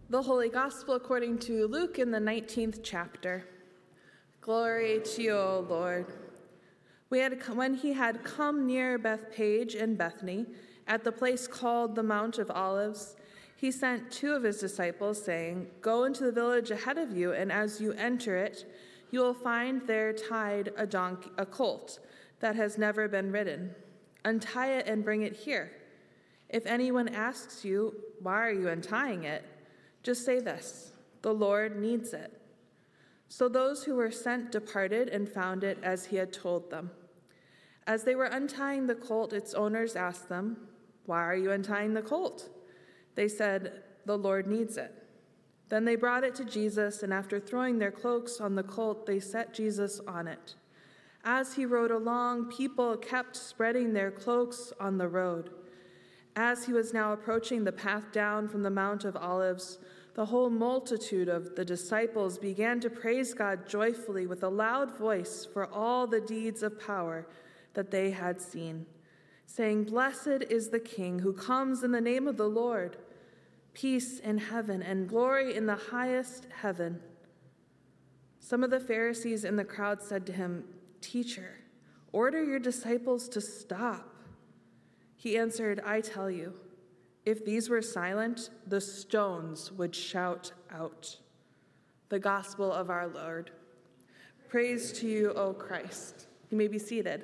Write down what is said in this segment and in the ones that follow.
The Holy Gospel according to Luke in the 19th chapter. Glory to you, O Lord. When he had come near Bethphage and Bethany, at the place called the Mount of Olives, he sent two of his disciples, saying, "Go into the village ahead of you, and as you enter it, you will find there tied a colt that has never been ridden. Untie it and bring it here. If anyone asks you, 'Why are you untying it?' just say this, 'The Lord needs it.'" So those who were sent departed and found it as he had told them. As they were untying the colt, its owners asked them, "Why are you untying the colt?" They said, "The Lord needs it." Then they brought it to Jesus, and after throwing their cloaks on the colt, they set Jesus on it. As he rode along, people kept spreading their cloaks on the road. As he was now approaching the path down from the Mount of Olives, the whole multitude of the disciples began to praise God joyfully with a loud voice for all the deeds of power that they had seen, saying, "Blessed is the King who comes in the name of the Lord. Peace in heaven and glory in the highest heaven." Some of the Pharisees in the crowd said to him, "Teacher, order your disciples to stop." He answered, "I tell you, if these were silent, the stones would shout out." The Gospel of our Lord. Praise to you, O Christ. You may be seated.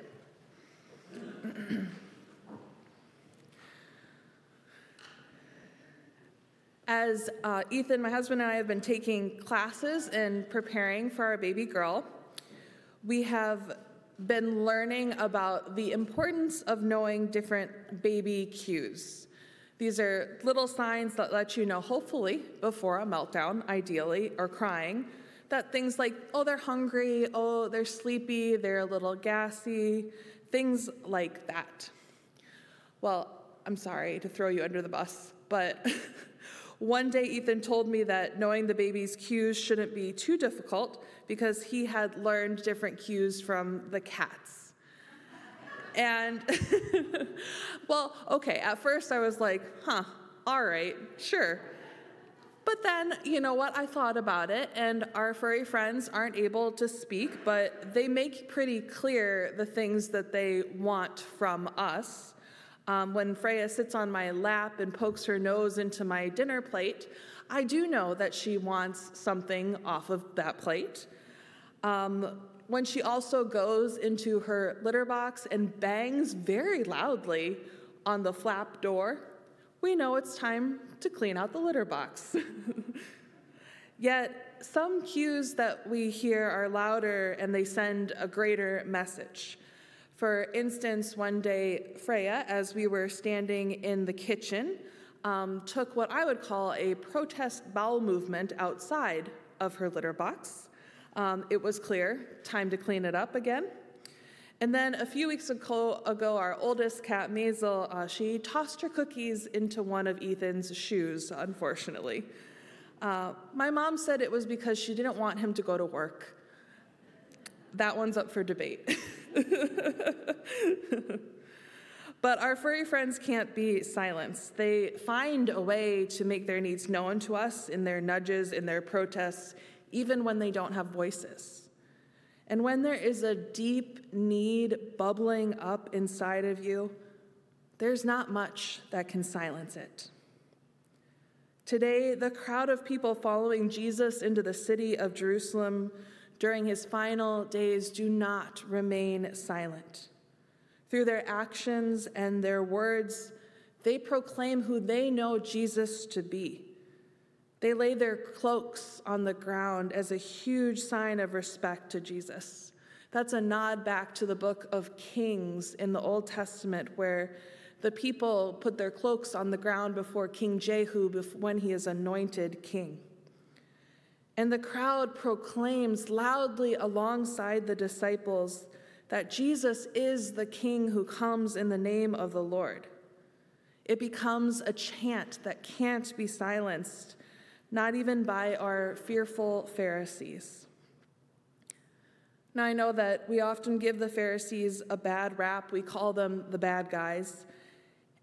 As Ethan, my husband, and I have been taking classes and preparing for our baby girl, we have been learning about the importance of knowing different baby cues. These are little signs that let you know, hopefully, before a meltdown, ideally, or crying, that things like, oh, they're hungry, oh, they're sleepy, they're a little gassy, things like that. Well, I'm sorry to throw you under the bus, but one day Ethan told me that knowing the baby's cues shouldn't be too difficult because he had learned different cues from the cats. And, well, okay, at first I was like, all right, sure. But then, you know what, I thought about it, and our furry friends aren't able to speak, but they make pretty clear the things that they want from us. When Freya sits on my lap and pokes her nose into my dinner plate, I do know that she wants something off of that plate. When she also goes into her litter box and bangs very loudly on the flap door, we know it's time to clean out the litter box. Yet, some cues that we hear are louder and they send a greater message. For instance, one day, Freya, as we were standing in the kitchen, took what I would call a protest bowel movement outside of her litter box. It was clear, time to clean it up again. And then a few weeks ago, our oldest cat, Maisel, she tossed her cookies into one of Ethan's shoes, unfortunately. My mom said it was because she didn't want him to go to work. That one's up for debate. But our furry friends can't be silenced. They find a way to make their needs known to us in their nudges, in their protests, even when they don't have voices. And when there is a deep need bubbling up inside of you, there's not much that can silence it. Today, the crowd of people following Jesus into the city of Jerusalem during his final days do not remain silent. Through their actions and their words, they proclaim who they know Jesus to be. They lay their cloaks on the ground as a huge sign of respect to Jesus. That's a nod back to the book of Kings in the Old Testament, where the people put their cloaks on the ground before King Jehu when he is anointed king. And the crowd proclaims loudly alongside the disciples that Jesus is the King who comes in the name of the Lord. It becomes a chant that can't be silenced, not even by our fearful Pharisees. Now, I know that we often give the Pharisees a bad rap. We call them the bad guys.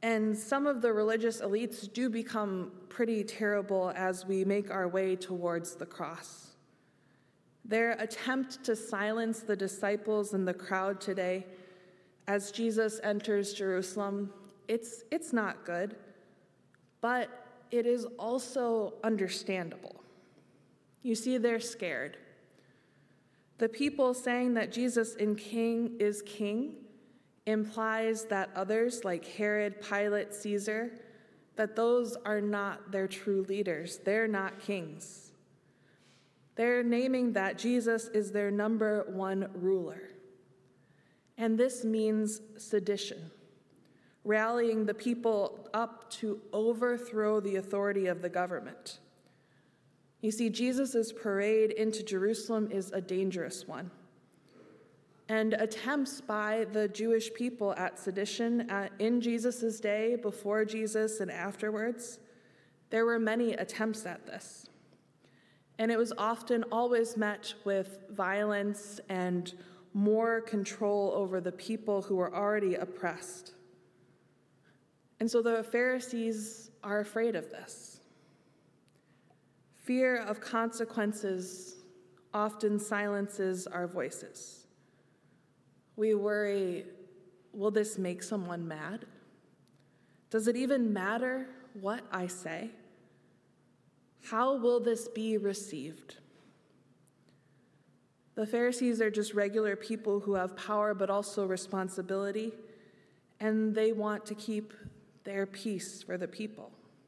And some of the religious elites do become pretty terrible as we make our way towards the cross. Their attempt to silence the disciples and the crowd today as Jesus enters Jerusalem, it's not good, but it is also understandable. You see, they're scared. The people saying that Jesus is king implies that others like Herod, Pilate, Caesar, that those are not their true leaders. They're not kings. They're naming that Jesus is their number one ruler. And this means sedition, rallying the people up to overthrow the authority of the government. You see, Jesus' parade into Jerusalem is a dangerous one. And attempts by the Jewish people at sedition in Jesus' day, before Jesus and afterwards, there were many attempts at this. And it was often always met with violence and more control over the people who were already oppressed. And so the Pharisees are afraid of this. Fear of consequences often silences our voices. We worry, will this make someone mad? Does it even matter what I say? How will this be received? The Pharisees are just regular people who have power but also responsibility, and they want to keep their peace for the people.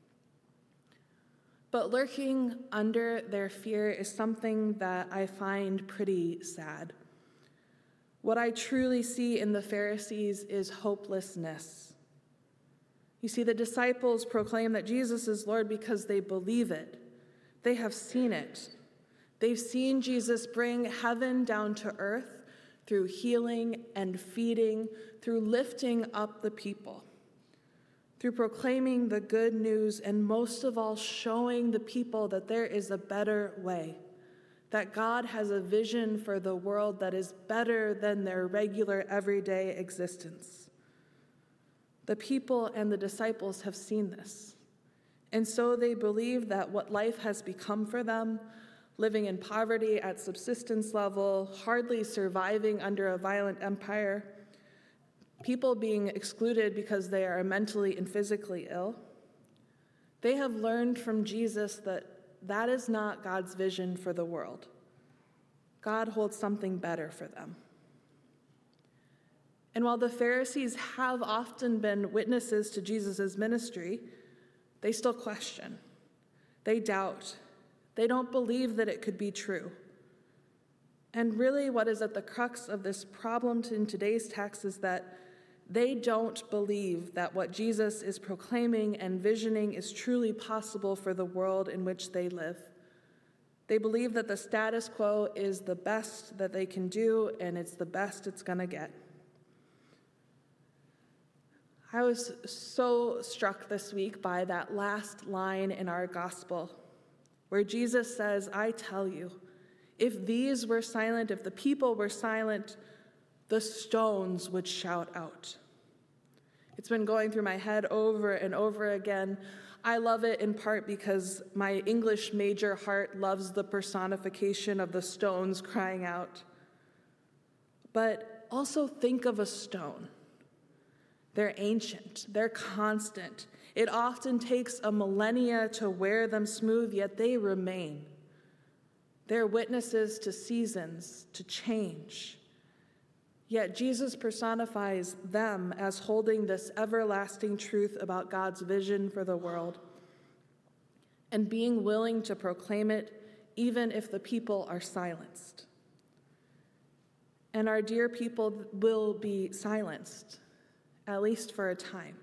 But lurking under their fear is something that I find pretty sad. What I truly see in the Pharisees is hopelessness. You see, the disciples proclaim that Jesus is Lord because they believe it. They have seen it. They've seen Jesus bring heaven down to earth through healing and feeding, through lifting up the people, through proclaiming the good news, and most of all, showing the people that there is a better way, that God has a vision for the world that is better than their regular everyday existence. The people and the disciples have seen this, and so they believe that what life has become for them, living in poverty at subsistence level, hardly surviving under a violent empire, people being excluded because they are mentally and physically ill, they have learned from Jesus that that is not God's vision for the world. God holds something better for them. And while the Pharisees have often been witnesses to Jesus' ministry, they still question. They doubt. They don't believe that it could be true. And really what is at the crux of this problem in today's text is that they don't believe that what Jesus is proclaiming and visioning is truly possible for the world in which they live. They believe that the status quo is the best that they can do, and it's the best it's going to get. I was so struck this week by that last line in our gospel, where Jesus says, I tell you, if these were silent, if the people were silent, the stones would shout out. It's been going through my head over and over again. I love it in part because my English major heart loves the personification of the stones crying out. But also think of a stone. They're ancient, they're constant. It often takes a millennia to wear them smooth, yet they remain. They're witnesses to seasons, to change. Yet Jesus personifies them as holding this everlasting truth about God's vision for the world and being willing to proclaim it even if the people are silenced. And our dear people will be silenced, at least for a time.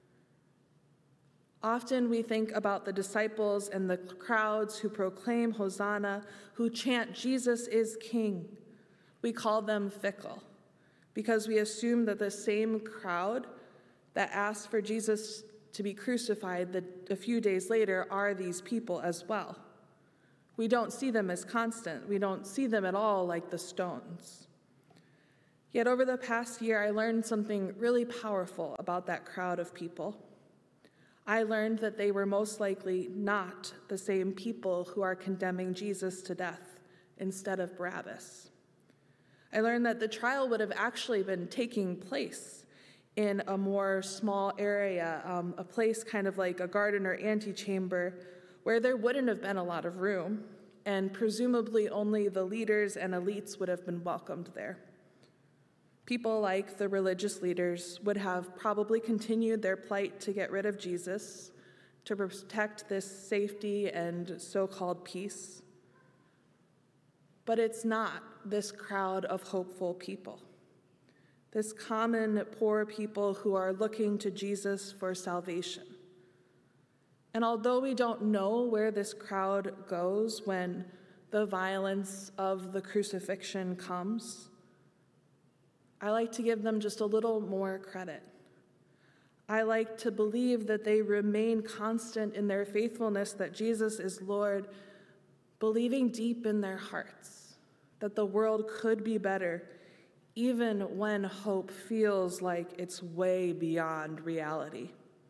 Often we think about the disciples and the crowds who proclaim Hosanna, who chant Jesus is King. We call them fickle, because we assume that the same crowd that asked for Jesus to be crucified a few days later are these people as well. We don't see them as constant. We don't see them at all like the stones. Yet over the past year, I learned something really powerful about that crowd of people. I learned that they were most likely not the same people who are condemning Jesus to death instead of Barabbas. I learned that the trial would have actually been taking place in a more small area, a place kind of like a garden or antechamber, where there wouldn't have been a lot of room, and presumably only the leaders and elites would have been welcomed there. People like the religious leaders would have probably continued their plight to get rid of Jesus, to protect this safety and so-called peace. But it's not this crowd of hopeful people, this common poor people who are looking to Jesus for salvation. And although we don't know where this crowd goes when the violence of the crucifixion comes, I like to give them just a little more credit. I like to believe that they remain constant in their faithfulness that Jesus is Lord, believing deep in their hearts that the world could be better, even when hope feels like it's way beyond reality.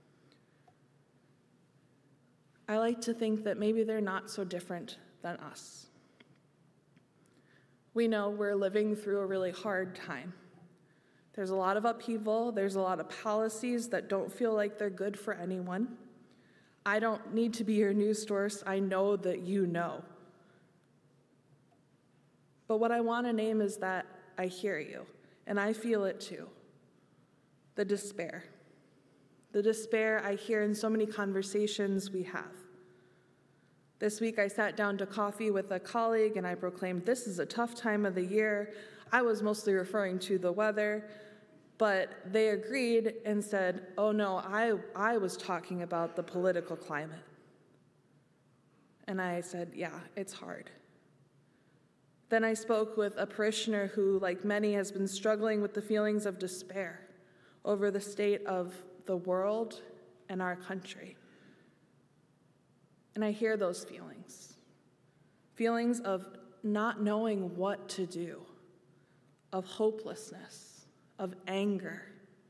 I like to think that maybe they're not so different than us. We know we're living through a really hard time. There's a lot of upheaval. There's a lot of policies that don't feel like they're good for anyone. I don't need to be your news source. I know that you know. But what I want to name is that I hear you, and I feel it too. The despair. The despair I hear in so many conversations we have. This week I sat down to coffee with a colleague and I proclaimed, this is a tough time of the year. I was mostly referring to the weather, but they agreed and said, oh no, I was talking about the political climate. And I said, yeah, it's hard. Then I spoke with a parishioner who, like many, has been struggling with the feelings of despair over the state of the world and our country. And I hear those feelings of not knowing what to do, of hopelessness, of anger.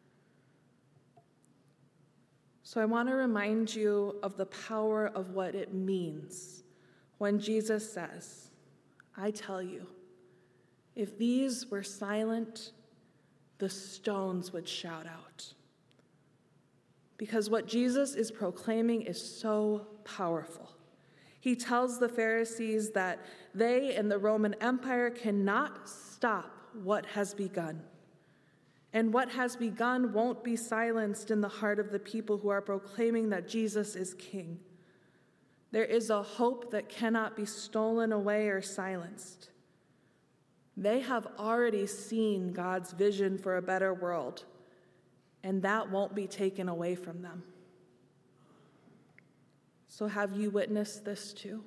So I want to remind you of the power of what it means when Jesus says, I tell you, if these were silent, the stones would shout out. Because what Jesus is proclaiming is so powerful. He tells the Pharisees that they and the Roman Empire cannot stop what has begun. And what has begun won't be silenced in the heart of the people who are proclaiming that Jesus is King. There is a hope that cannot be stolen away or silenced. They have already seen God's vision for a better world, and that won't be taken away from them. So have you witnessed this too?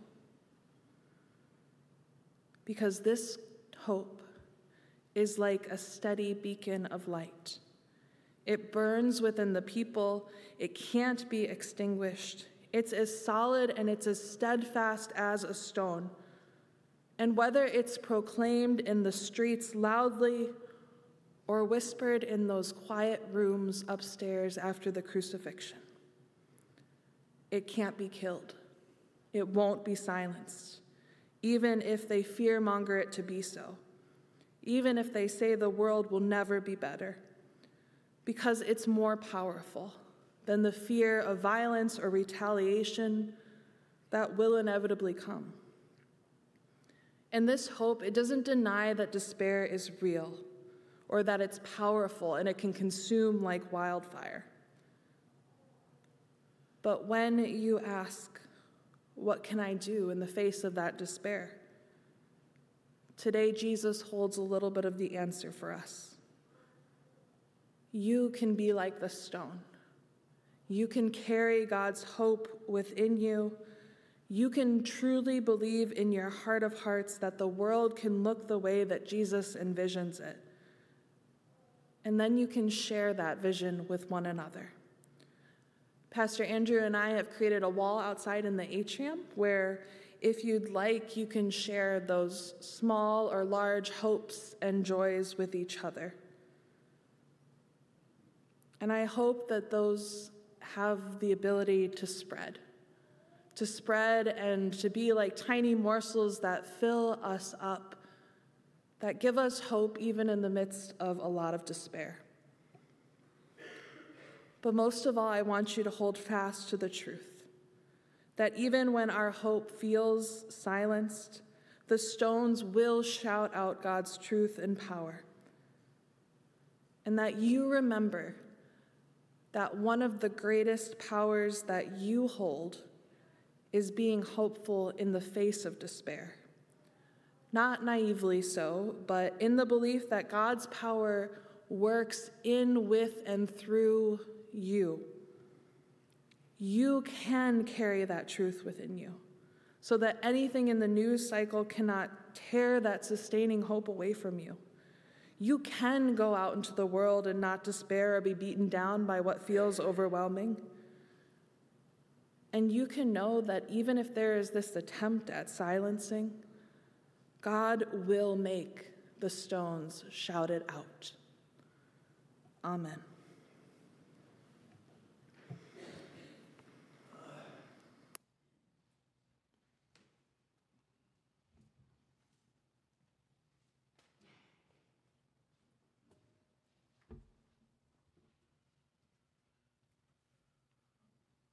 Because this hope is like a steady beacon of light. It burns within the people. It can't be extinguished. It's as solid and it's as steadfast as a stone. And whether it's proclaimed in the streets loudly or whispered in those quiet rooms upstairs after the crucifixion, it can't be killed. It won't be silenced, even if they fearmonger it to be so, even if they say the world will never be better, because it's more powerful than the fear of violence or retaliation that will inevitably come. And this hope, it doesn't deny that despair is real or that it's powerful and it can consume like wildfire. But when you ask, what can I do in the face of that despair? Today, Jesus holds a little bit of the answer for us. You can be like the stone. You can carry God's hope within you. You can truly believe in your heart of hearts that the world can look the way that Jesus envisions it. And then you can share that vision with one another. Pastor Andrew and I have created a wall outside in the atrium where if you'd like, you can share those small or large hopes and joys with each other. And I hope that those have the ability to spread and to be like tiny morsels that fill us up, that give us hope even in the midst of a lot of despair. But most of all, I want you to hold fast to the truth, that even when our hope feels silenced, the stones will shout out God's truth and power. And that you remember that one of the greatest powers that you hold is being hopeful in the face of despair. Not naively so, but in the belief that God's power works in, with, and through you. You can carry that truth within you, so that anything in the news cycle cannot tear that sustaining hope away from you. You can go out into the world and not despair or be beaten down by what feels overwhelming. And you can know that even if there is this attempt at silencing, God will make the stones shout it out. Amen.